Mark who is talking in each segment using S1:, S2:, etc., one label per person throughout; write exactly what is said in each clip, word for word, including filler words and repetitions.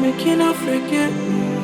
S1: make you not forget.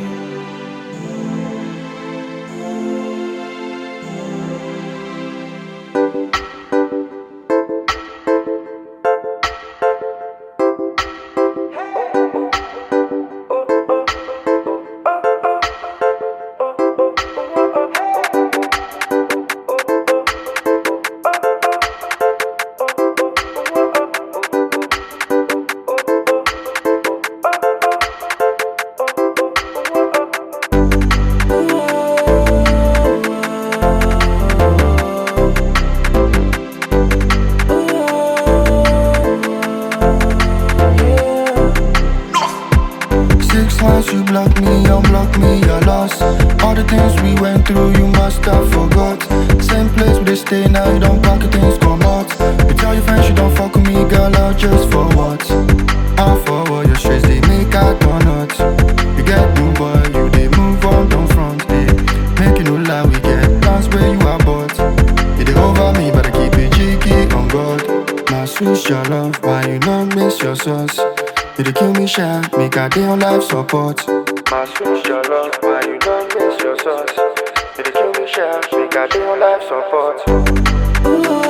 S2: Once you block me, unblock me, you're lost. All the things we went through, you must have forgot. Same place we dey stay now, you don't pack your things, come out. You tell your friends you don't fuck with me, girl, out just for what? Out for what? Your stress, they make I turn out. You get new boy, you they move on, don't front, they make you no lie, we get plans where you are bought. You they over me, but I keep it cheeky on God. Now switch your love, why you not miss your sauce? You dey kill me shy, make a day on life support. My switch your love, why you don't miss your sauce? You dey kill me shy, make a day on life support.